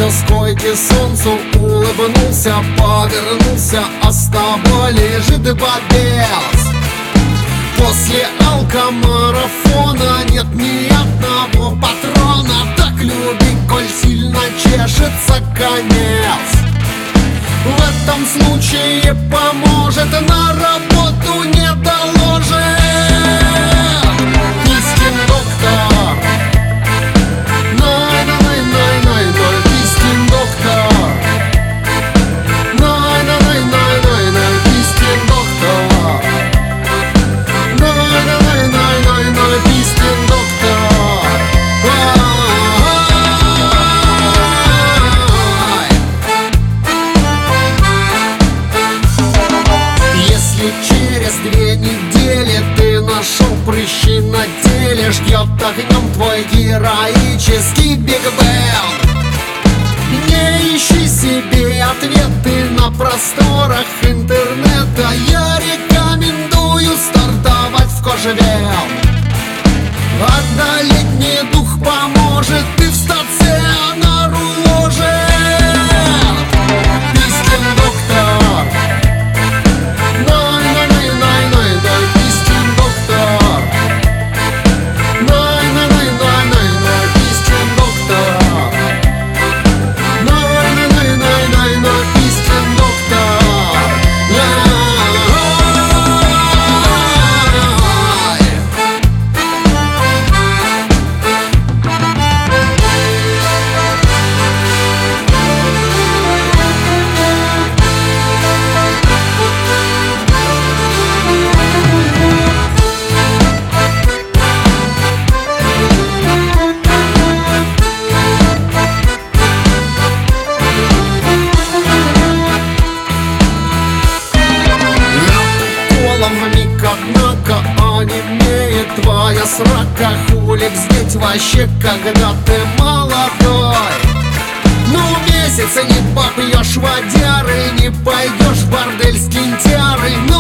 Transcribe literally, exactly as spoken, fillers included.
Поднялся с койки, солнцу улыбнулся, повернулся, а с тобой лежит бобец. После алкомарафона нет ни одного патрона. Так люби, коль сильно чешется конец. В этом случае поможет, на работу не доложит Пискин доктор. Най-най-най-най-най-най, Пискин доктор. Най-най-най-най-най-най, Пискин доктор. Най-най-най-най-най-най, Пискин доктор. Если через две недели ты нашел прыщи на теле, ждет огнем твой героический Биг Бен. Не ищи себе ответы на просторах интернета. Я рекомендую стартовать в Кожевел. Однолетний дух поможет, ты в стационар уложен. Пискин доктор. Най-най-най-най-най, Пискин доктор. Най-най-най-най-най, Пискин доктор. Най-най-най-най-най, Пискин доктор. Однако онемеет твоя срака. Хули вздеть вообще, когда ты молодой? Ну месяца не попьешь водяры, не пойдешь в бордель с кинтярой.